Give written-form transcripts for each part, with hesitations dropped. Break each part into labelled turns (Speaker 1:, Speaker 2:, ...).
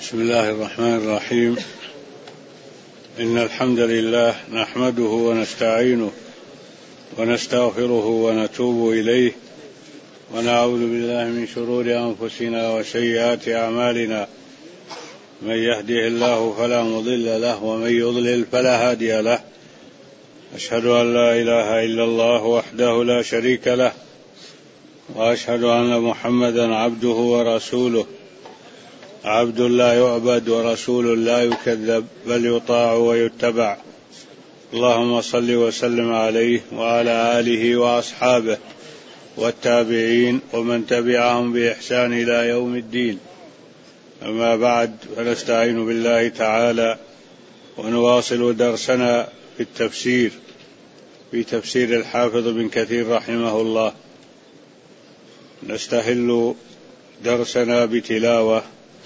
Speaker 1: بسم الله الرحمن الرحيم. إن الحمد لله نحمده ونستعينه ونستغفره ونتوب إليه ونعوذ بالله من شرور أنفسنا وسيئات أعمالنا. من يهده الله فلا مضل له ومن يضلل فلا هادي له. أشهد أن لا إله إلا الله وحده لا شريك له وأشهد أن محمدا عبده ورسوله. عبد لا يعبد ورسول لا يكذب بل يطاع ويتبع. اللهم صل وسلم عليه وعلى آله وأصحابه والتابعين ومن تبعهم بإحسان إلى يوم الدين. أما بعد، فنستعين بالله تعالى ونواصل درسنا في التفسير في تفسير الحافظ بن كثير رحمه الله. نستهل درسنا بتلاوة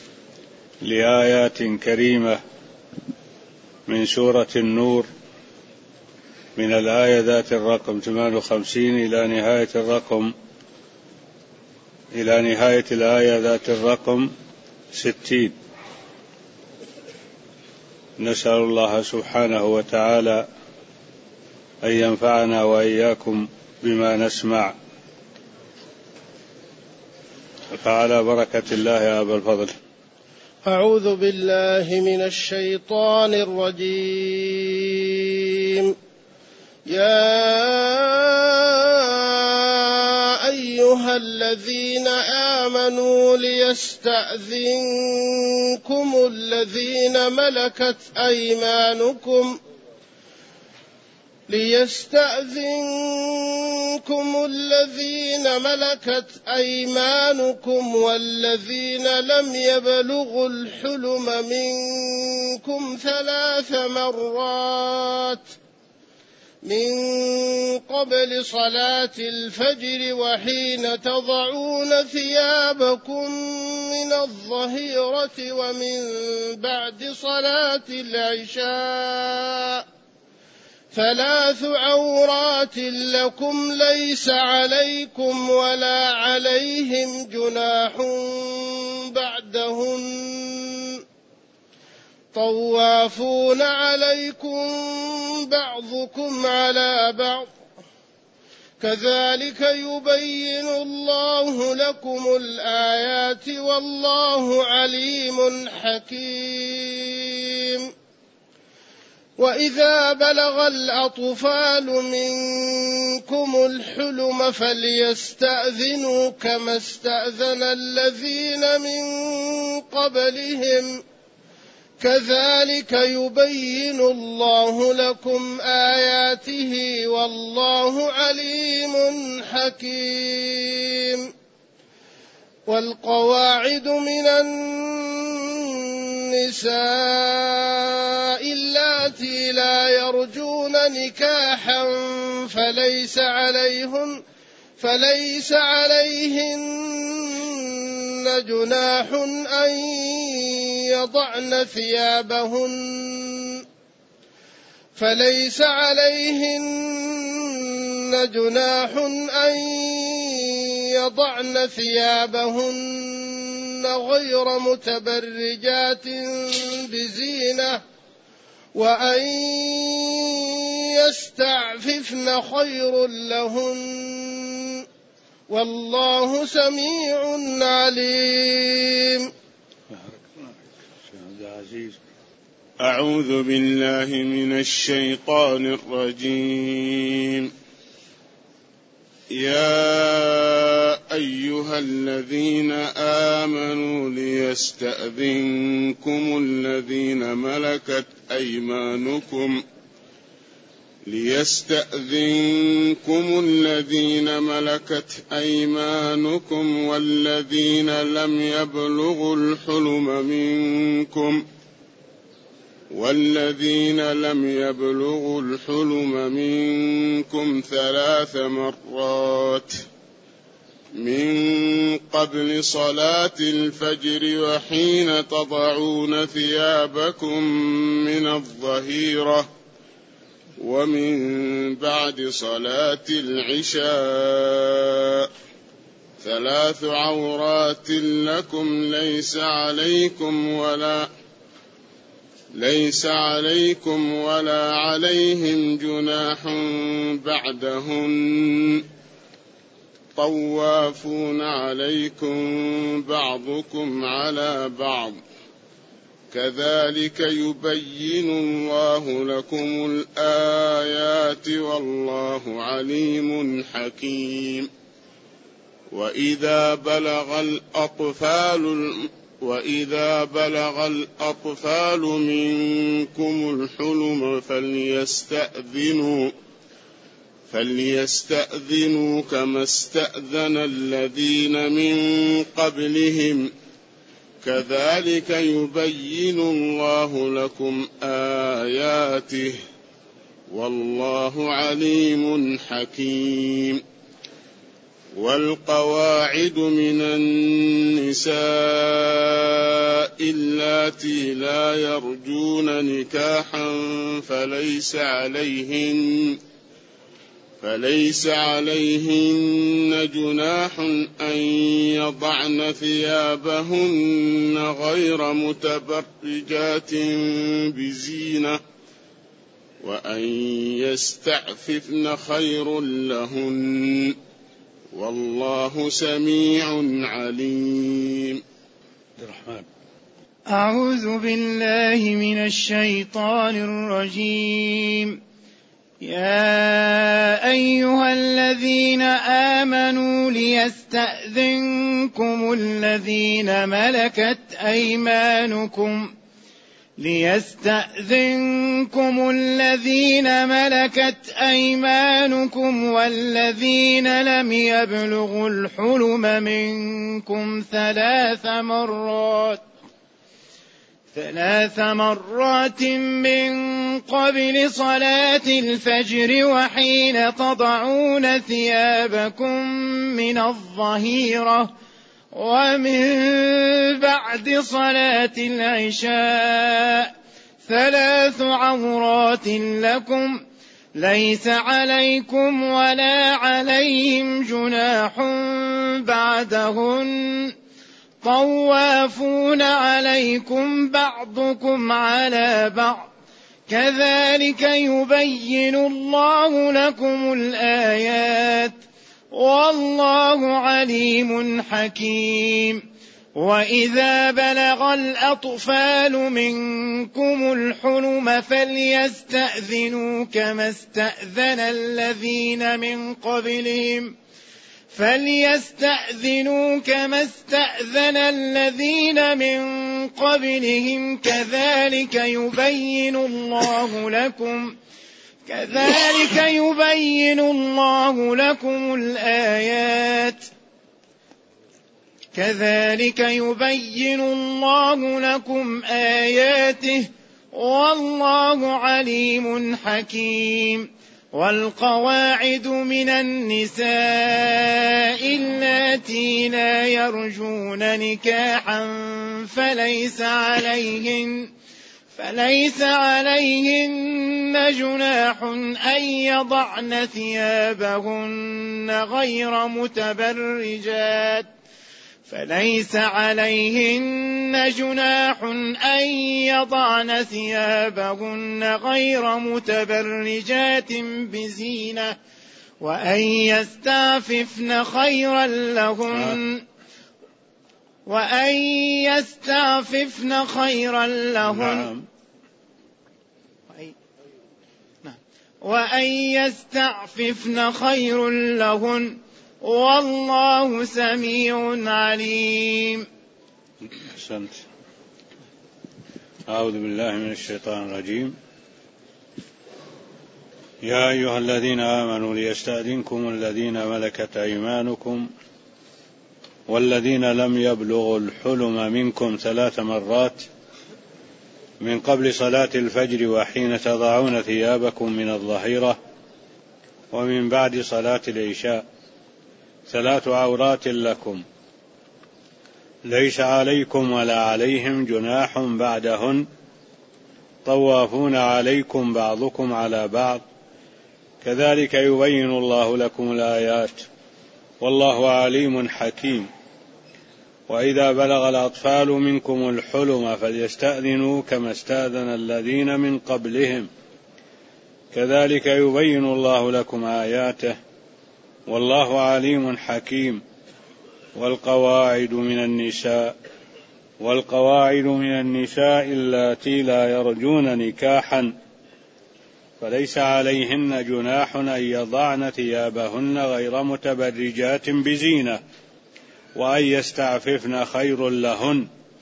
Speaker 1: لآيات كريمة من سورة النور، من الآية ذات الرقم 58 إلى نهاية الآية ذات الرقم 60. نسأل الله سبحانه وتعالى أن ينفعنا وإياكم بما نسمع. فعلى بركة الله يا أبا الفضل.
Speaker 2: أعوذ بالله من الشيطان الرجيم. يا أيها الذين آمنوا ليستأذنكم الذين ملكت أيمانكم والذين لم يبلغوا الحلم منكم 3 مرات من قبل صلاة الفجر وحين تضعون ثيابكم من الظهيرة ومن بعد صلاة العشاء. 3 عورات لكم ليس عليكم ولا عليهم جناح بعدهن، طوافون عليكم بعضكم على بعض، كذلك يبين الله لكم الآيات والله عليم حكيم. وإذا بلغ الأطفال منكم الحلم فليستأذنوا كما استأذن الذين من قبلهم، كذلك يبين الله لكم آياته والله عليم حكيم. والقواعد من النساء اللاتي لا يرجون نكاحا فليس عليهن جناح أن يضعن ثيابهن غير متبرجات بزينة، وأن يستعففن خير لهن، والله سميع عليم.
Speaker 3: أعوذ بالله من الشيطان الرجيم. يا أيها الذين آمنوا ليستأذنكم الذين ملكت أيمانكم والذين لم يبلغوا الحلم منكم 3 مرات من قبل صلاة الفجر وحين تضعون ثيابكم من الظهيرة ومن بعد صلاة العشاء. 3 عورات لكم ليس عليكم ولا عليهم جناح بعدهن، طوافون عليكم بعضكم على بعض، كذلك يبين الله لكم الآيات والله عليم حكيم. وإذا بلغ الأطفال منكم الحلم فليستأذنوا كما استأذن الذين من قبلهم، كذلك يبين الله لكم آياته والله عليم حكيم. والقواعد من النساء اللاتي لا يرجون نكاحا فليس عليهن جناح أن يضعن ثيابهن غير متبرجات بزينة، وأن يستعففن خير لهن، والله سميع عليم.
Speaker 4: أعوذ بالله من الشيطان الرجيم. يا أيها الذين آمنوا ليستأذنكم الذين ملكت أيمانكم والذين لم يبلغوا الحلم منكم 3 مرات من قبل صلاة الفجر وحين تضعون ثيابكم من الظهيرة ومن بعد صلاة العشاء، 3 عورات لكم ليس عليكم ولا عليهم جناح بعدهن، طوافون عليكم بعضكم على بعض، كذلك يبين الله لكم الآيات والله عليم حكيم. وإذا بلغ الأطفال منكم الحلم فليستأذنوا كما استأذن الذين من قبلهم كذلك يبين الله لكم آياته والله عليم حكيم. والقواعد من النساء اللاتي لا يرجون نكاحا فليس عليهن جناح أن يضعن ثيابهن غير متبرجات بزينة، وأن يستعففن خير لهن، والله سميع عليم.
Speaker 1: أحسنت. أعوذ بالله من الشيطان الرجيم. يا أيها الذين آمنوا ليستأذنكم الذين ملكت أيمانكم والذين لم يبلغوا الحلم منكم 3 مرات من قبل صلاة الفجر وحين تضعون ثيابكم من الظهيرة ومن بعد صلاة العشاء، 3 عورات لكم ليس عليكم ولا عليهم جناح بعدهن، طوافون عليكم بعضكم على بعض، كذلك يبين الله لكم الآيات والله عليم حكيم. وإذا بلغ الأطفال منكم الحلم فليستأذنوا كما استأذن الذين من قبلهم كذلك يبين الله لكم آياته والله عليم حكيم. والقواعد من النساء اللاتي لا يرجون نكاحا فليس عليهن جناح أن يضعن ثيابهن غير متبرجات بزينة وأن يستعففن خير لهن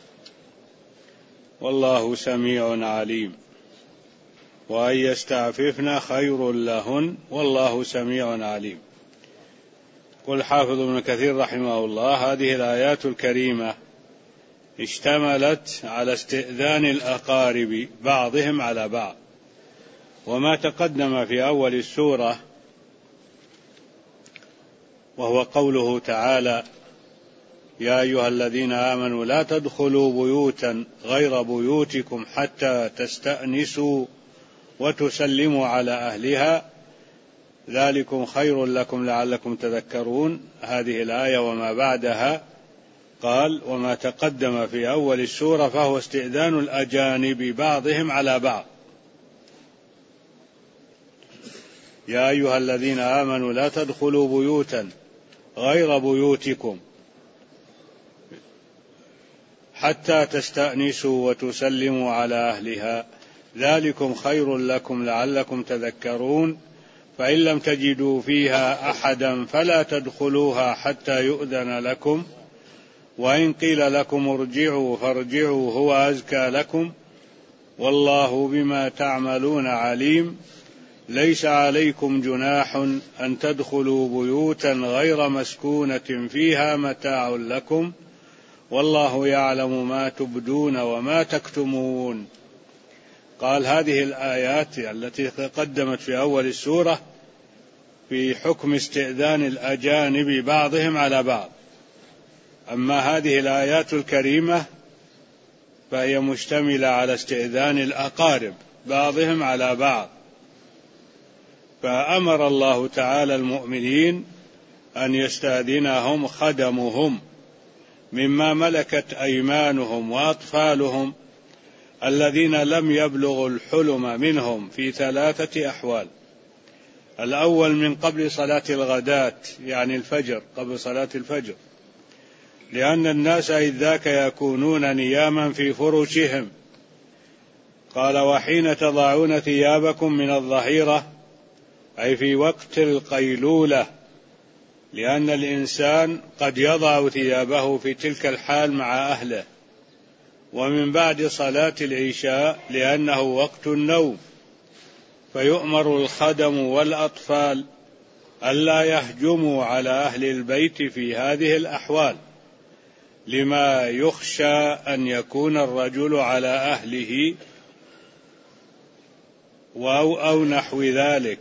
Speaker 1: والله سميع عليم. وأن يستعففن خير لهن والله سميع عليم. قل حافظ ابن كثير رحمه الله هذه الآيات الكريمة اشتملت على استئذان الأقارب بعضهم على بعض، وما تقدم في أول السورة وهو قوله تعالى يا أيها الذين آمنوا لا تدخلوا بيوتا غير بيوتكم حتى تستأنسوا وتسلموا على أهلها ذلكم خير لكم لعلكم تذكرون. هذه الآية وما بعدها قال وما تقدم في أول السورة فهو استئذان الأجانب بعضهم على بعض. يا أيها الذين آمنوا لا تدخلوا بيوتا غير بيوتكم حتى تستأنسوا وتسلموا على أهلها ذلكم خير لكم لعلكم تذكرون. فإن لم تجدوا فيها أحدا فلا تدخلوها حتى يؤذن لكم وإن قيل لكم ارجعوا فارجعوا هو أزكى لكم والله بما تعملون عليم. ليس عليكم جناح أن تدخلوا بيوتا غير مسكونة فيها متاع لكم والله يعلم ما تبدون وما تكتمون. قال هذه الآيات التي تقدمت في أول السورة في حكم استئذان الأجانب بعضهم على بعض، أما هذه الآيات الكريمة فهي مشتملة على استئذان الأقارب بعضهم على بعض. فأمر الله تعالى المؤمنين أن يستأذنهم خدمهم مما ملكت أيمانهم وأطفالهم الذين لم يبلغوا الحلم منهم في 3 أحوال. الأول من قبل صلاة الغداة يعني الفجر، قبل صلاة الفجر، لأن الناس إذ ذاك يكونون نياما في فرشهم. قال وحين تضعون ثيابكم من الظهيرة أي في وقت القيلولة، لأن الإنسان قد يضع ثيابه في تلك الحال مع أهله. ومن بعد صلاة العشاء لأنه وقت النوم، فيؤمر الخدم والأطفال ألا يهجموا على أهل البيت في هذه الأحوال لما يخشى أن يكون الرجل على أهله أو نحو ذلك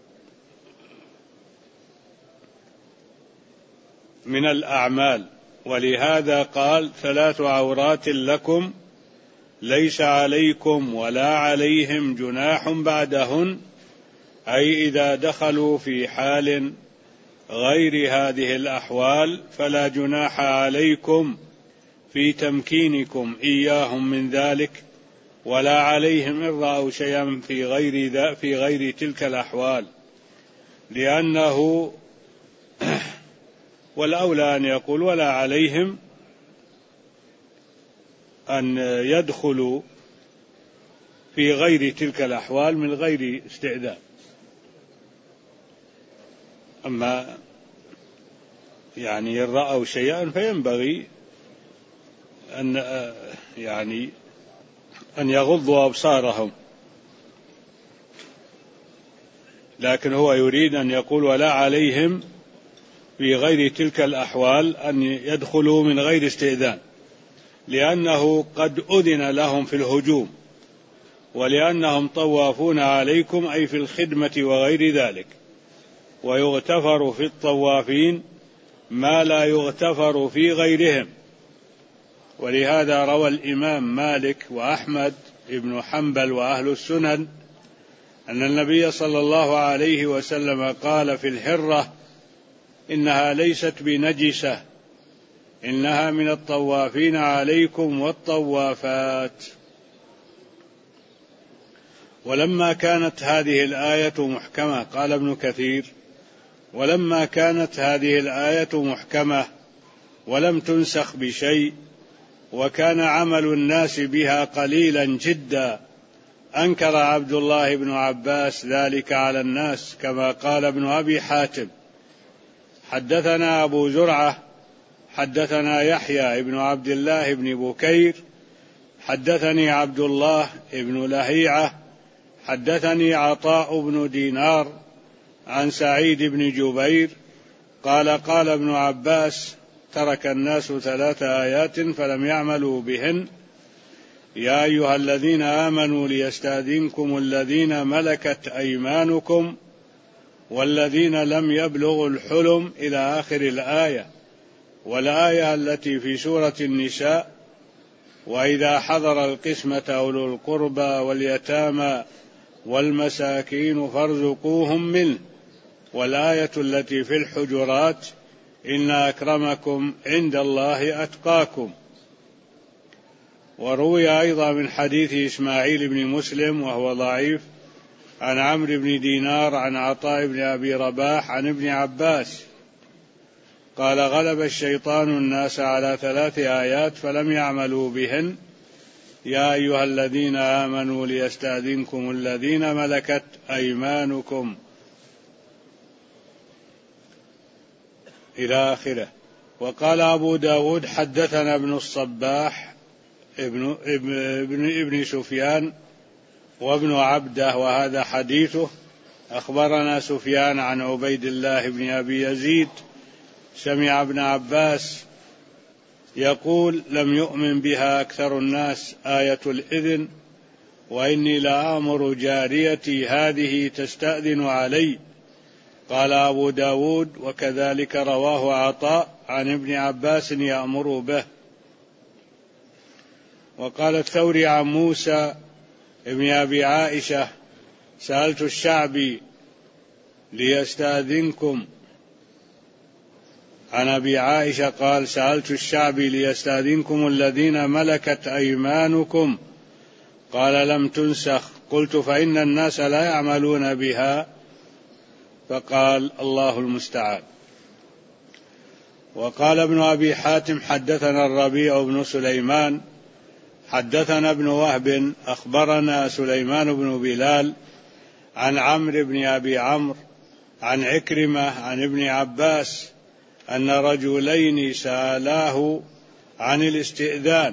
Speaker 1: من الأعمال. ولهذا قال 3 عورات لكم ليس عليكم ولا عليهم جناح بعدهن، أي إذا دخلوا في حال غير هذه الأحوال فلا جناح عليكم في تمكينكم إياهم من ذلك ولا عليهم إن رأوا شيئا في غير تلك الأحوال، لأنه والأولى أن يقول ولا عليهم أن يدخلوا في غير تلك الأحوال من غير استئذان. أما يعني إن رأوا شيئا فينبغي أن يغضوا أبصارهم، لكن هو يريد أن يقول ولا عليهم في غير تلك الأحوال أن يدخلوا من غير استئذان، لأنه قد أذن لهم في الهجوم ولأنهم طوافون عليكم أي في الخدمة وغير ذلك، ويغتفر في الطوافين ما لا يغتفر في غيرهم. ولهذا روى الإمام مالك وأحمد بن حنبل وأهل السنن أن النبي صلى الله عليه وسلم قال في الهرة إنها ليست بنجسة، إنها من الطوافين عليكم والطوافات. ولما كانت هذه الآية محكمة، قال ابن كثير: ولما كانت هذه الآية محكمة ولم تنسخ بشيء، وكان عمل الناس بها قليلا جدا، أنكر عبد الله بن عباس ذلك على الناس، كما قال ابن أبي حاتم: حدثنا أبو زرعة حدثنا يحيى بن عبد الله بن بكير حدثني عبد الله بن لهيعة حدثني عطاء بن دينار عن سعيد بن جبير قال: قال ابن عباس: ترك الناس 3 آيات فلم يعملوا بهن: يا أيها الذين آمنوا ليستأذنكم الذين ملكت أيمانكم والذين لم يبلغوا الحلم، إلى آخر الآية. والآية التي في سورة النساء: وإذا حضر القسمة أولو القربى واليتامى والمساكين فارزقوهم منه. والآية التي في الحجرات: إن أكرمكم عند الله أتقاكم. وروي أيضا من حديث إسماعيل بن مسلم وهو ضعيف عن عمرو بن دينار عن عطاء بن أبي رباح عن ابن عباس قال: غلب الشيطان الناس على 3 آيات فلم يعملوا بهن: يا أيها الذين آمنوا ليستأذنكم الذين ملكت أيمانكم، إلى آخره. وقال أبو داود: حدثنا ابن الصباح ابن سفيان وابن عبده، وهذا حديثه: أخبرنا سفيان عن عبيد الله بن أبي يزيد سمع ابن عباس يقول: لم يؤمن بها أكثر الناس، آية الإذن، وإني لآمر جاريتي هذه تستأذن علي. قال أبو داود: وكذلك رواه عطاء عن ابن عباس يأمر به. وقال الثوري عن موسى ابن أبي عائشة: سألت الشعبي ليستأذنكم. عن أبي عائشة قال: سألت الشعبي ليستأذنكم الذين ملكت أيمانكم، قال: لم تنسخ. قلت: فإن الناس لا يعملون بها. فقال: الله المستعان. وقال ابن أبي حاتم: حدثنا الربيع بن سليمان حدثنا ابن وهب أخبرنا سليمان بن بلال عن عمرو بن أبي عمرو عن عكرمة عن ابن عباس أن رجلين سألاه عن الاستئذان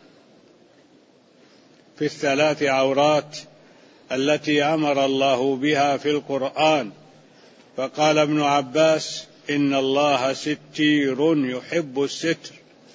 Speaker 1: في ال3 عورات التي أمر الله بها في القرآن، فقال ابن عباس: إن الله ستير يحب الستر.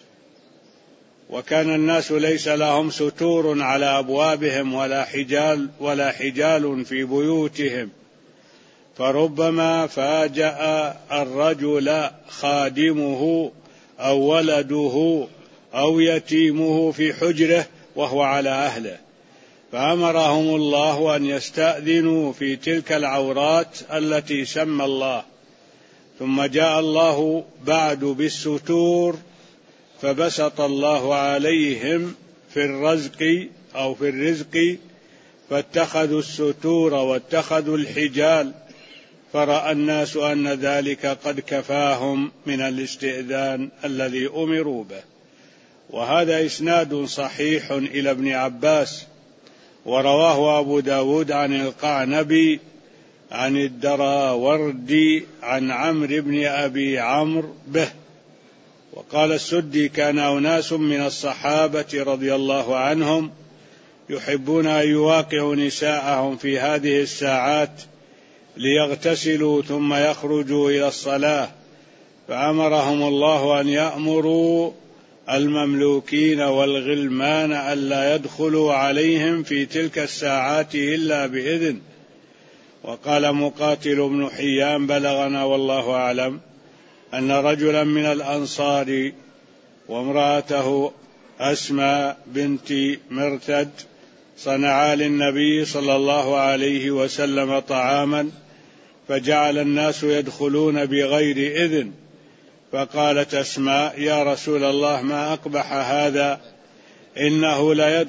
Speaker 1: وكان الناس ليس لهم ستور على أبوابهم ولا حجال في بيوتهم، فربما فاجأ الرجل خادمه أو ولده أو يتيمه في حجره وهو على أهله، فأمرهم الله أن يستأذنوا في تلك العورات التي سمى الله. ثم جاء الله بعد بالستور، فبسط الله عليهم في الرزق أو في الرزق، فاتخذوا الستور واتخذوا الحجال، فرأى الناس أن ذلك قد كفاهم من الاستئذان الذي أمروا به. وهذا إسناد صحيح إلى ابن عباس. ورواه أبو داود عن القعنبي عن الدراوردي عن عمرو بن أبي عمرو به. وقال السدي: كان أناس من الصحابة رضي الله عنهم يحبون أن يواقعوا نساءهم في هذه الساعات ليغتسلوا ثم يخرجوا إلى الصلاة، فأمرهم الله أن يأمروا المملوكين والغلمان ألا يدخلوا عليهم في تلك الساعات إلا بإذن. وقال مقاتل بن حيان: بلغنا والله أعلم أن رجلا من الأنصار وامرأته أسماء بنت مرثد صنعا للنبي صلى الله عليه وسلم طعاما، فجعل الناس يدخلون بغير إذن، فقالت أسماء: يا رسول الله ما أقبح هذا، إنه لا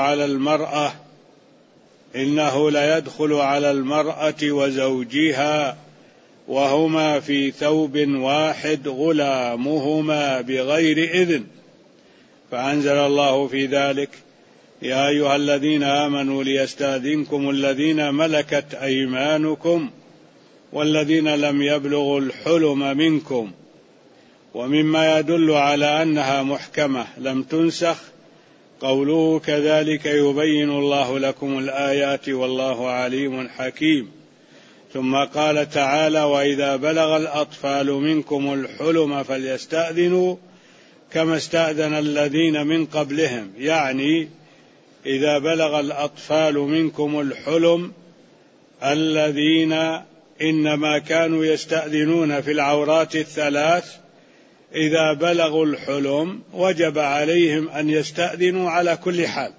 Speaker 1: يدخل على المرأة وزوجها وهما في ثوب واحد غلامهما بغير إذن. فأنزل الله في ذلك: يا أيها الذين آمنوا ليستأذنكم الذين ملكت أيمانكم والذين لم يبلغوا الحلم منكم. ومما يدل على أنها محكمة لم تنسخ قوله: كذلك يبين الله لكم الآيات والله عليم حكيم. ثم قال تعالى: وإذا بلغ الأطفال منكم الحلم فليستأذنوا كما استأذن الذين من قبلهم. يعني إذا بلغ الأطفال منكم الحلم الذين إنما كانوا يستأذنون في العورات الثلاث، إذا بلغوا الحلم وجب عليهم أن يستأذنوا على كل حال،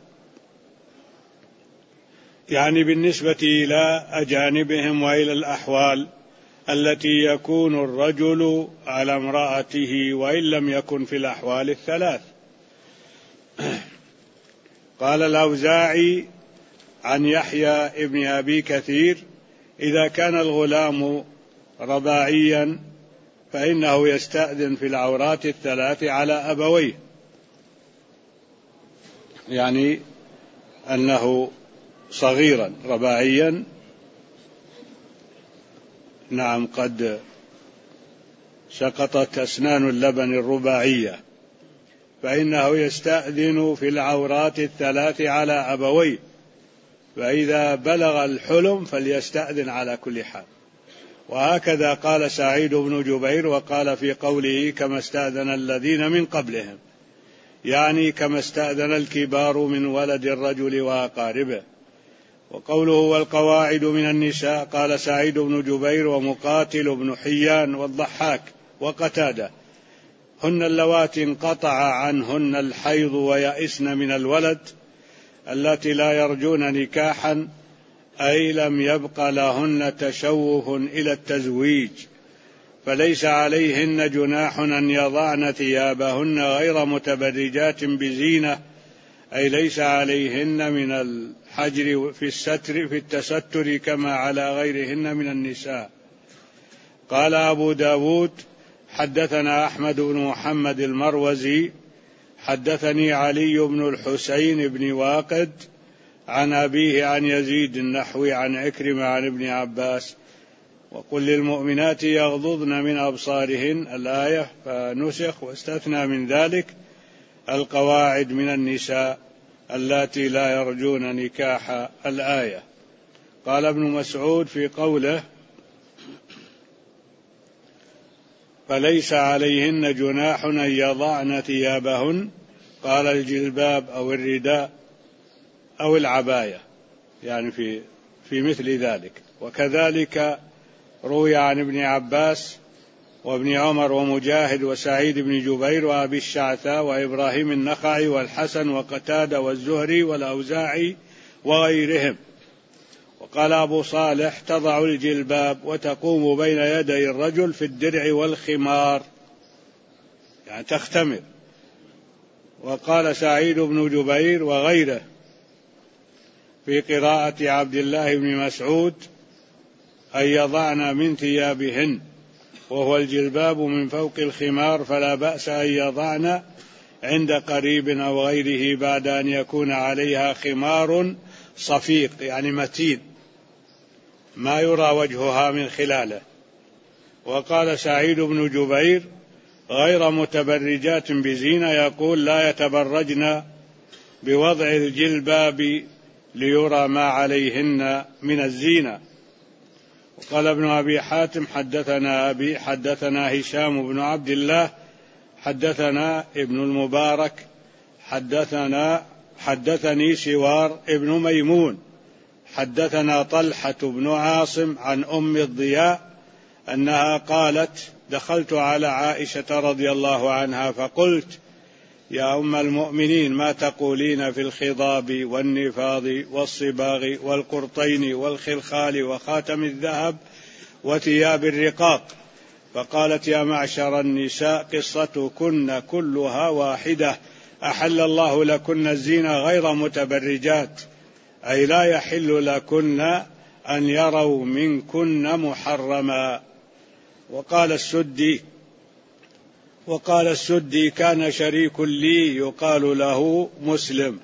Speaker 1: يعني بالنسبة إلى أجانبهم وإلى الأحوال التي يكون الرجل على امرأته وإن لم يكن في الأحوال الثلاث. قال الأوزاعي عن يحيى ابن أبي كثير: إذا كان الغلام رضاعيا فإنه يستأذن في العورات الثلاث على أبويه، يعني أنه صغيرا رضاعيا، نعم، قد سقطت أسنان اللبن الرباعية، فإنه يستأذن في العورات الثلاث على أبويه، فإذا بلغ الحلم فليستأذن على كل حال. وهكذا قال سعيد بن جبير، وقال في قوله: كما استأذن الذين من قبلهم، يعني كما استأذن الكبار من ولد الرجل وأقاربه. وقوله: والقواعد من النساء، قال سعيد بن جبير ومقاتل بن حيان والضحاك وقتادة: هن اللواتي انقطع عنهن الحيض ويئسن من الولد، التي لا يرجون نكاحا، أي لم يبق لهن تشوف إلى التزويج، فليس عليهن جناح أن يضعن ثيابهن غير متبرجات بزينة، أي ليس عليهن من الحجر في التستر كما على غيرهن من النساء. قال أبو داود: حدثنا أحمد بن محمد المروزي حدثني علي بن الحسين بن واقد عن أبيه عن يزيد النحوي عن عكرمة عن ابن عباس: وقل للمؤمنات يغضضن من أبصارهن، الآية، فنسخ واستثنى من ذلك القواعد من النساء اللاتي لا يرجون نكاح، الآية. قال ابن مسعود في قوله: فليس عليهن جناح أن يضعن ثيابهن، قال الجلباب أو الرداء أو العباية، يعني في مثل ذلك. وكذلك روي عن ابن عباس وابن عمر ومجاهد وسعيد بن جبير وأبي الشعثاء وإبراهيم النخعي والحسن وقتادة والزهري والأوزاعي وغيرهم. وقال أبو صالح: تضع الجلباب وتقوم بين يدي الرجل في الدرع والخمار، يعني تختمر. وقال سعيد بن جبير وغيره في قراءة عبد الله بن مسعود: أن يضعن من ثيابهن، وهو الجلباب من فوق الخمار، فلا بأس أن يضعن عند قريب أو غيره بعد أن يكون عليها خمار صفيق، يعني متين ما يرى وجهها من خلاله. وقال سعيد بن جبير: غير متبرجات بزينة، يقول لا يتبرجن بوضع الجلباب ليرى ما عليهن من الزينة. وقال ابن أبي حاتم: حدثنا أبي حدثنا هشام بن عبد الله حدثنا ابن المبارك حدثني سوار ابن ميمون حدثنا طلحة بن عاصم عن أم الضياء أنها قالت: دخلت على عائشة رضي الله عنها فقلت: يا أم المؤمنين، ما تقولين في الخضاب والنفاض والصباغ والقرطين والخلخال وخاتم الذهب وثياب الرقاق، فقالت: يا معشر النساء قصتكن كلها واحدة، أحل الله لكن الزينة غير متبرجات، أي لا يحل لكن أن يروا منكن محرما. وقال السدي: كان شريك لي يقال له مسلم،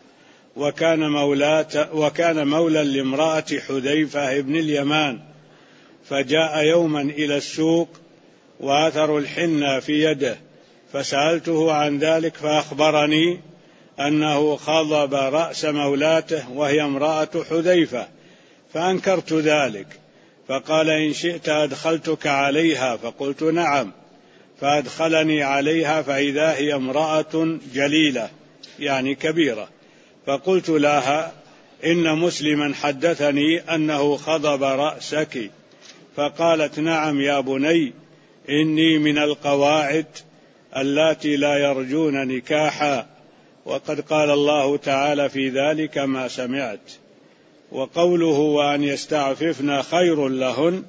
Speaker 1: وكان مولى لامرأة حذيفة بن اليمان، فجاء يوما إلى السوق وآثر الحنة في يده، فسألته عن ذلك فأخبرني أنه خضب رأس مولاته وهي امرأة حذيفة، فأنكرت ذلك، فقال: إن شئت أدخلتك عليها، فقلت: نعم، فأدخلني عليها فإذا هي امرأة جليلة يعني كبيرة، فقلت لها: إن مسلما حدثني أنه خضب رأسك، فقالت: نعم يا بني، إني من القواعد اللاتي لا يرجون نكاحا، وقد قال الله تعالى في ذلك ما سمعت. وقوله: وأن يستعففن خير لهن،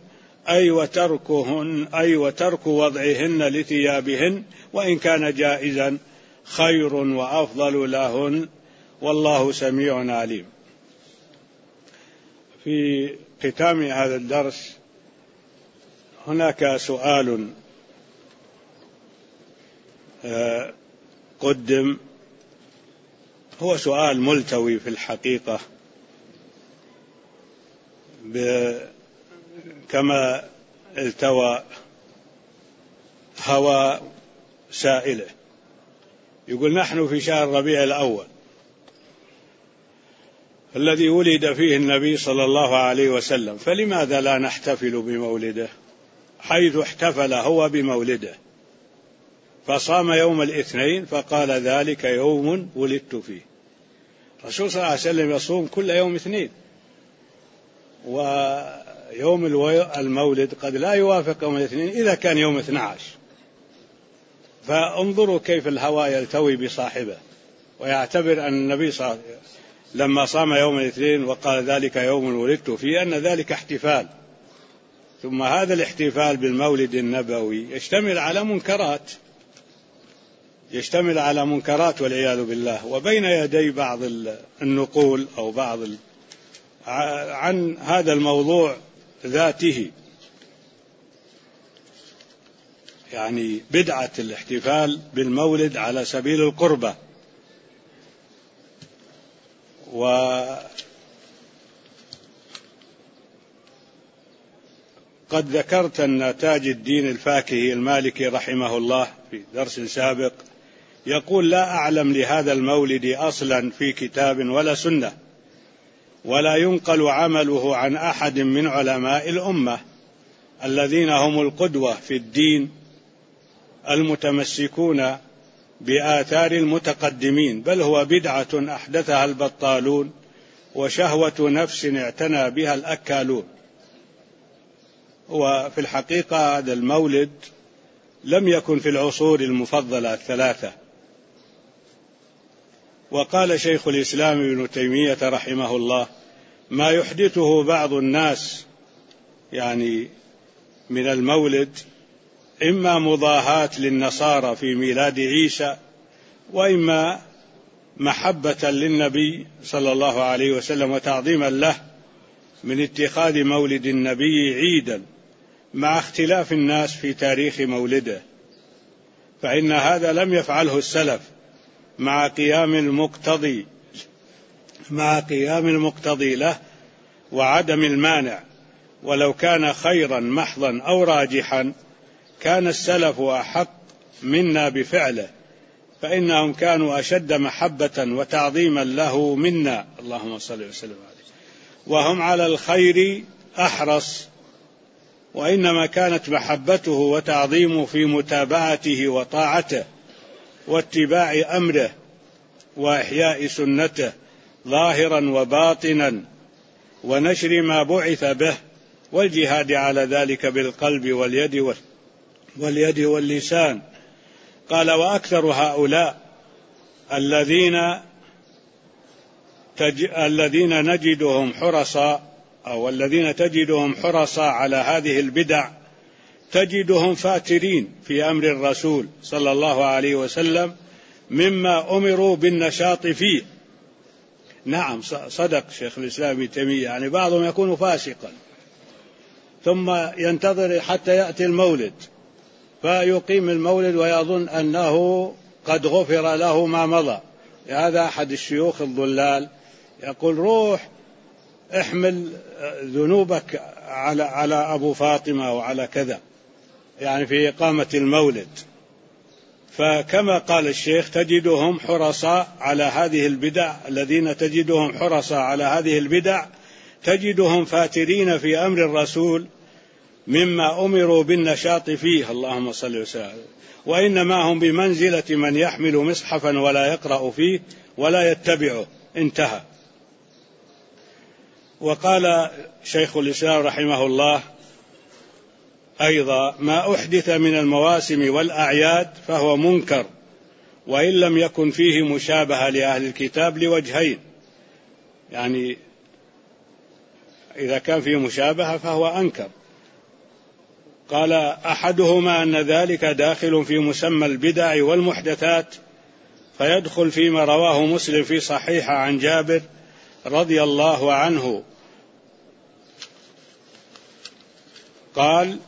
Speaker 1: أي وترك وضعهن لثيابهن وإن كان جائزا خير وأفضل لهن، والله سميع عليم. في ختام هذا الدرس هناك سؤال قدم، هو سؤال ملتوي في الحقيقة كما التوى هوى سائله. يقول: نحن في شهر ربيع الأول الذي ولد فيه النبي صلى الله عليه وسلم، فلماذا لا نحتفل بمولده حيث احتفل هو بمولده؟ فصام يوم الاثنين فقال: ذلك يوم ولدت فيه. الرسول صلى الله عليه وسلم يصوم كل يوم اثنين، ويوم المولد قد لا يوافق يوم الاثنين إذا كان يوم 12. فانظروا كيف الهوى يلتوي بصاحبه، ويعتبر أن النبي صلى الله عليه وسلم لما صام يوم الاثنين وقال: ذلك يوم ولدت فيه أن ذلك احتفال. ثم هذا الاحتفال بالمولد النبوي يشتمل على منكرات والعياذ بالله. وبين يدي بعض النقول أو بعض عن هذا الموضوع ذاته، يعني بدعة الاحتفال بالمولد على سبيل القربة. وقد ذكرت أن تاج الدين الفاكهي المالكي رحمه الله في درس سابق يقول: لا أعلم لهذا المولد أصلا في كتاب ولا سنة، ولا ينقل عمله عن أحد من علماء الأمة الذين هم القدوة في الدين المتمسكون بآثار المتقدمين، بل هو بدعة أحدثها البطالون وشهوة نفس اعتنى بها الأكالون. وفي الحقيقة هذا المولد لم يكن في العصور المفضلة الثلاثة. وقال شيخ الإسلام ابن تيمية رحمه الله: ما يحدثه بعض الناس يعني من المولد إما مضاهاة للنصارى في ميلاد عيسى، وإما محبة للنبي صلى الله عليه وسلم وتعظيما له من اتخاذ مولد النبي عيدا، مع اختلاف الناس في تاريخ مولده، فإن هذا لم يفعله السلف مع قيام المقتضي له وعدم المانع. ولو كان خيرا محضا أو راجحا كان السلف أحق منا بفعله، فإنهم كانوا أشد محبة وتعظيما له منا، اللهم صل وسلم عليه، وهم على الخير أحرص. وإنما كانت محبته وتعظيمه في متابعته وطاعته واتباع أمره وإحياء سنته ظاهرا وباطنا، ونشر ما بعث به، والجهاد على ذلك بالقلب واليد واللسان. قال: وأكثر هؤلاء الذين نجدهم حرصا أو الذين تجدهم حرصا على هذه البدع تجدهم فاترين في أمر الرسول صلى الله عليه وسلم مما أمروا بالنشاط فيه. نعم صدق شيخ الإسلام ابن تيمية، يعني بعضهم يكون فاسقا ثم ينتظر حتى يأتي المولد فيقيم المولد ويظن أنه قد غفر له ما مضى. هذا أحد الشيوخ الضلال يقول روح احمل ذنوبك على أبو فاطمة وعلى كذا، يعني في إقامة المولد. فكما قال الشيخ تجدهم حرصاء على هذه البدع، الذين تجدهم حرصاء على هذه البدع تجدهم فاترين في أمر الرسول مما أمروا بالنشاط فيه، اللهم صل وسلم، وإنما هم بمنزلة من يحمل مصحفا ولا يقرأ فيه ولا يتبعه. انتهى. وقال شيخ الإسلام رحمه الله أيضا ما أحدث من المواسم والأعياد فهو منكر وإن لم يكن فيه مشابهة لأهل الكتاب لوجهين، يعني إذا كان فيه مشابهة فهو أنكر. قال أحدهما أن ذلك داخل في مسمى البدع والمحدثات فيدخل فيما رواه مسلم في صحيح عن جابر رضي الله عنه قال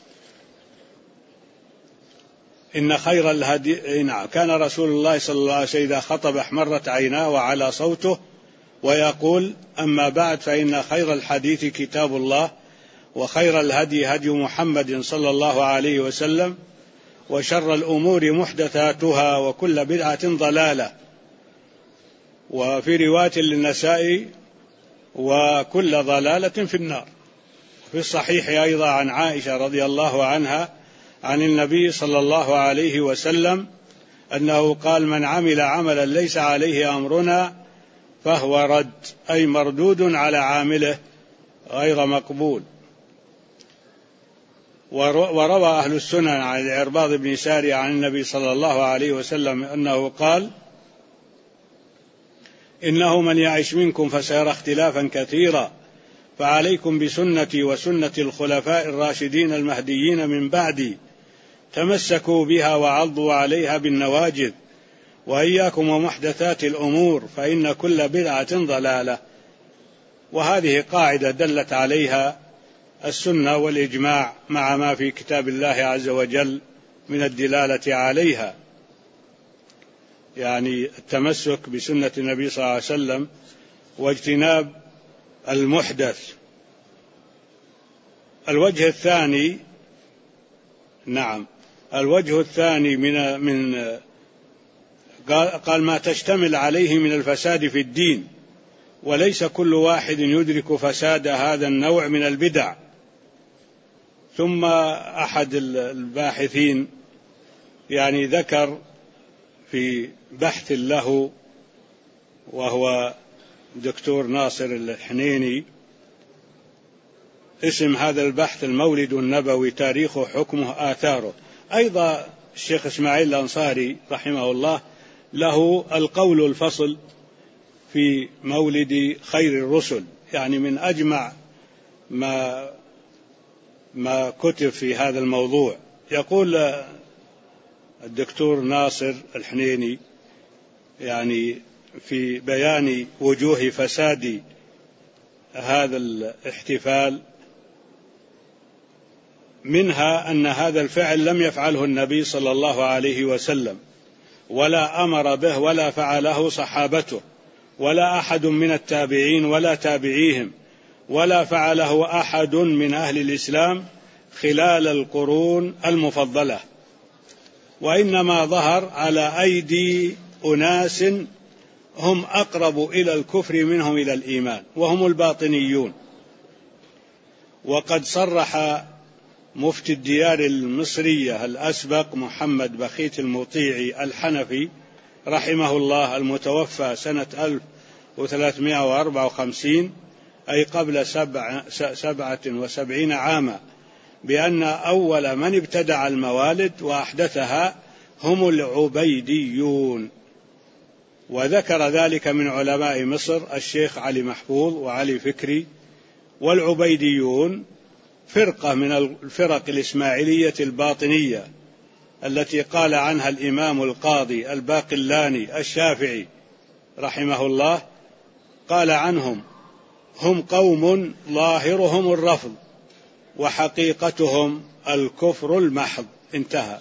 Speaker 1: إن خير الهدي كان رسول الله صلى الله عليه وسلم إذا خطب احمرت عيناه وعلى صوته ويقول أما بعد فإن خير الحديث كتاب الله وخير الهدي هدي محمد صلى الله عليه وسلم وشر الأمور محدثاتها وكل بدعة ضلالة. وفي رواية للنسائي وكل ضلالة في النار. في الصحيح أيضا عن عائشة رضي الله عنها عن النبي صلى الله عليه وسلم أنه قال من عمل عملا ليس عليه أمرنا فهو رد، أي مردود على عامله غير مقبول. وروى أهل السنن عن العرباض بن سارية عن النبي صلى الله عليه وسلم أنه قال إنه من يعش منكم فسيرى اختلافا كثيرا فعليكم بسنتي وسنة الخلفاء الراشدين المهديين من بعدي تمسكوا بها وعضوا عليها بالنواجذ وإياكم ومحدثات الأمور فإن كل بدعة ضلالة. وهذه قاعدة دلت عليها السنة والإجماع مع ما في كتاب الله عز وجل من الدلالة عليها، يعني التمسك بسنة النبي صلى الله عليه وسلم واجتناب المحدث. الوجه الثاني الوجه الثاني من قال ما تشتمل عليه من الفساد في الدين، وليس كل واحد يدرك فساد هذا النوع من البدع. ثم أحد الباحثين يعني ذكر في بحث له وهو دكتور ناصر الحنيني اسم هذا البحث المولد النبوي تاريخه حكمه آثاره. أيضا الشيخ إسماعيل الأنصاري رحمه الله له القول الفصل في مولد خير الرسل، يعني من أجمع ما كتب في هذا الموضوع. يقول الدكتور ناصر الحنيني يعني في بيان وجوه فساد هذا الاحتفال منها أن هذا الفعل لم يفعله النبي صلى الله عليه وسلم ولا أمر به ولا فعله صحابته ولا أحد من التابعين ولا تابعيهم ولا فعله أحد من أهل الإسلام خلال القرون المفضلة، وإنما ظهر على أيدي أناس هم أقرب إلى الكفر منهم إلى الإيمان وهم الباطنيون. وقد صرح مفتي الديار المصرية الأسبق محمد بخيت المطيعي الحنفي رحمه الله المتوفى سنة 1354 أي قبل 77 عاما بأن أول من ابتدع الموالد وأحدثها هم العبيديون. وذكر ذلك من علماء مصر الشيخ علي محفوظ وعلي فكري والعبيديون فرقة من الفرق الإسماعيلية الباطنية التي قال عنها الإمام القاضي الباقلاني الشافعي رحمه الله، قال عنهم: هم قوم ظاهرهم الرفض وحقيقتهم الكفر المحض. انتهى.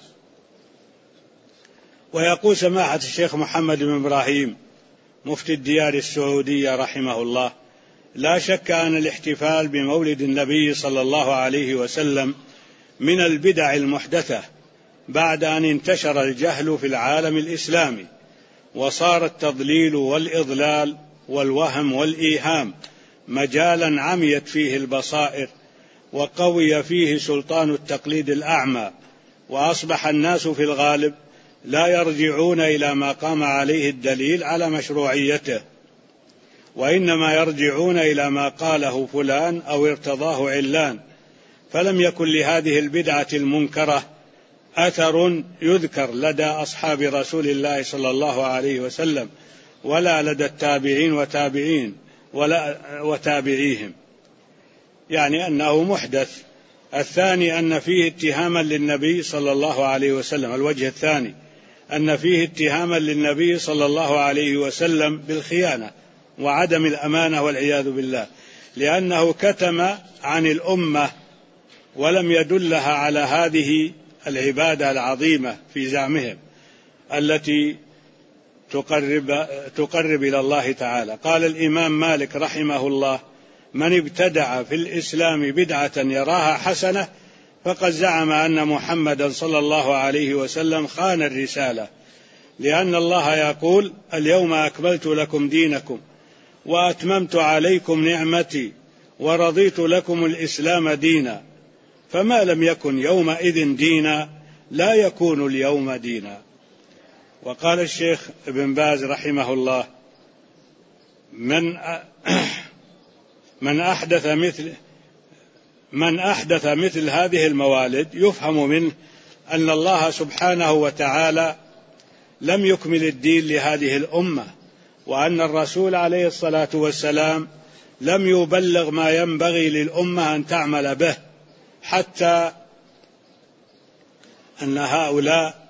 Speaker 1: ويقول سماحة الشيخ محمد بن إبراهيم مفتي الديار السعودية رحمه الله: لا شك أن الاحتفال بمولد النبي صلى الله عليه وسلم من البدع المحدثة بعد أن انتشر الجهل في العالم الإسلامي، وصار التضليل والإضلال والوهم والإيهام مجالا عميت فيه البصائر، وقوي فيه سلطان التقليد الأعمى، وأصبح الناس في الغالب لا يرجعون إلى ما قام عليه الدليل على مشروعيته، وإنما يرجعون إلى ما قاله فلان أو ارتضاه علان، فلم يكن لهذه البدعة المنكرة أثر يذكر لدى أصحاب رسول الله صلى الله عليه وسلم، ولا لدى التابعين وتابعيهم، يعني أنه محدث. الثاني أن فيه اتهاما للنبي صلى الله عليه وسلم. الوجه الثاني أن فيه اتهاما للنبي صلى الله عليه وسلم بالخيانة وعدم الأمانة والعياذ بالله، لأنه كتم عن الأمة ولم يدلها على هذه العبادة العظيمة في زعمهم التي تقرب إلى الله تعالى. قال الإمام مالك رحمه الله: من ابتدع في الإسلام بدعة يراها حسنة فقد زعم أن محمدا صلى الله عليه وسلم خان الرسالة، لأن الله يقول: اليوم أكملت لكم دينكم وأتممت عليكم نعمتي ورضيت لكم الإسلام دينا، فما لم يكن يومئذ دينا لا يكون اليوم دينا. وقال الشيخ ابن باز رحمه الله: من أحدث مثل هذه الموالد يفهم منه أن الله سبحانه وتعالى لم يكمل الدين لهذه الأمة، وأن الرسول عليه الصلاة والسلام لم يبلغ ما ينبغي للأمة أن تعمل به، حتى أن هؤلاء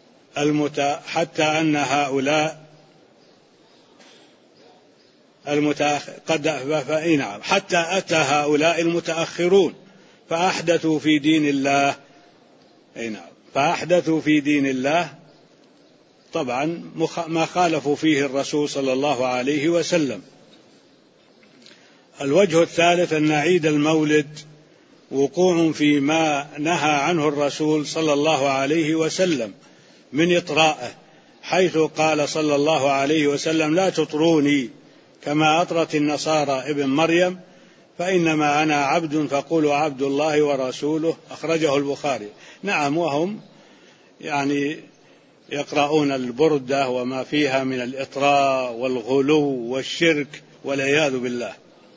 Speaker 1: حتى أتى هؤلاء المتأخرون فأحدثوا في دين الله. فأحدثوا في دين الله طبعا ما خالفوا فيه الرسول صلى الله عليه وسلم. الوجه الثالث أن عيد المولد وقوع فيما نهى عنه الرسول صلى الله عليه وسلم من إطرائه، حيث قال صلى الله عليه وسلم: لا تطروني كما أطرت النصارى ابن مريم، فإنما أنا عبد فقولوا عبد الله ورسوله. أخرجه البخاري. نعم، وهم يعني يقرؤون البردة وما فيها من الإطراء والغلو والشرك والعياذ بالله.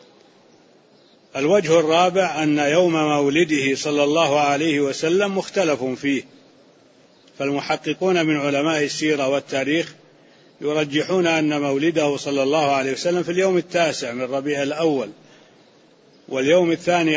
Speaker 1: الوجه الرابع أن يوم مولده صلى الله عليه وسلم مختلف فيه، فالمحققون من علماء السيرة والتاريخ يرجحون أن مولده صلى الله عليه وسلم في اليوم 9 من ربيع الأول، واليوم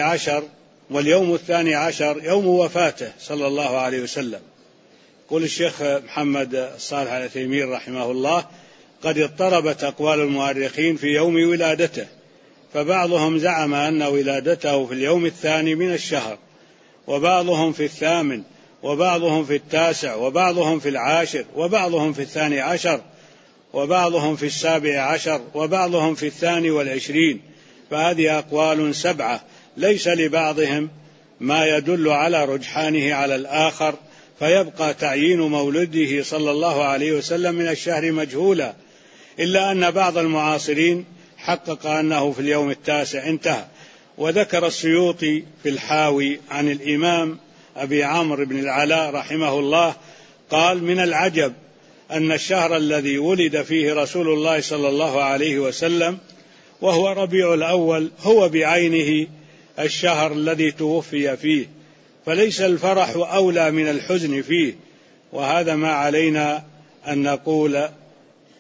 Speaker 1: 12 يوم وفاته صلى الله عليه وسلم. يقول الشيخ محمد صالح العثيمين رحمه الله: قد اضطربت أقوال المؤرخين في يوم ولادته، فبعضهم زعم أن ولادته في اليوم 2 من الشهر، وبعضهم في 8، وبعضهم في 9، وبعضهم في 10، وبعضهم في 12، وبعضهم في 17، وبعضهم في 22. فهذه أقوال 7 ليس لبعضهم ما يدل على رجحانه على الآخر، فيبقى تعيين مولده صلى الله عليه وسلم من الشهر مجهولا، إلا أن بعض المعاصرين حقق أنه في اليوم 9. انتهى. وذكر السيوطي في الحاوي عن الإمام أبي عمرو بن العلاء رحمه الله قال: من العجب أن الشهر الذي ولد فيه رسول الله صلى الله عليه وسلم وهو ربيع الأول هو بعينه الشهر الذي توفي فيه، فليس الفرح أولى من الحزن فيه، وهذا ما علينا أن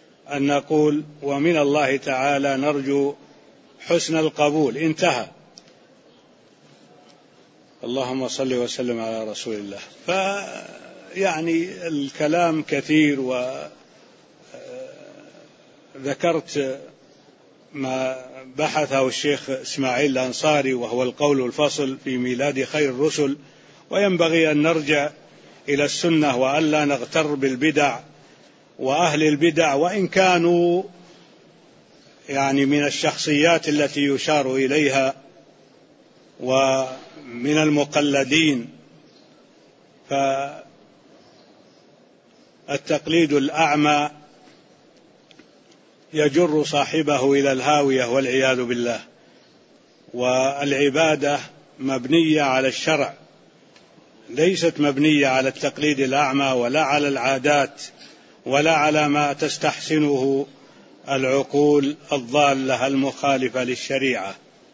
Speaker 1: نقول ومن الله تعالى نرجو حسن القبول. انتهى. اللهم صل وسلم على رسول الله. فيعني الكلام كثير، وذكرت ما بحثه الشيخ إسماعيل الأنصاري وهو القول الفصل في ميلاد خير الرسل، وينبغي أن نرجع إلى السنة وألا نغتر بالبدع وأهل البدع، وإن كانوا يعني من الشخصيات التي يشار إليها ومن المقلدين. فالتقليد الأعمى يجر صاحبه إلى الهاوية والعياذ بالله. والعبادة مبنية على الشرع، ليست مبنية على التقليد الأعمى ولا على العادات ولا على ما تستحسنه العقول الضالة المخالفة للشريعة.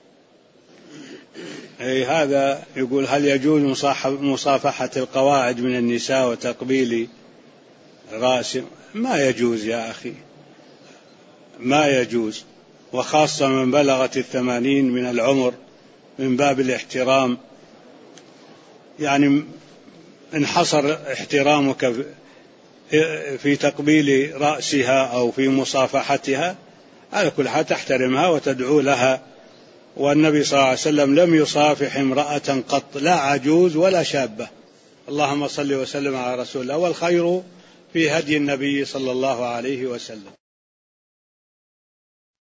Speaker 1: هذا يقول: هل يجوز مصافحة القواعد من النساء وتقبيل رأس؟ ما يجوز يا أخي، ما يجوز، وخاصة من بلغت 80 من العمر، من باب الاحترام. يعني انحصر احترامك في تقبيل رأسها أو في مصافحتها، على كل حال تحترمها وتدعو لها. والنبي صلى الله عليه وسلم لم يصافح امرأة قط، لا عجوز ولا شابة. اللهم صل وسلم على رسول الله، والخير في هدي النبي صلى الله عليه وسلم.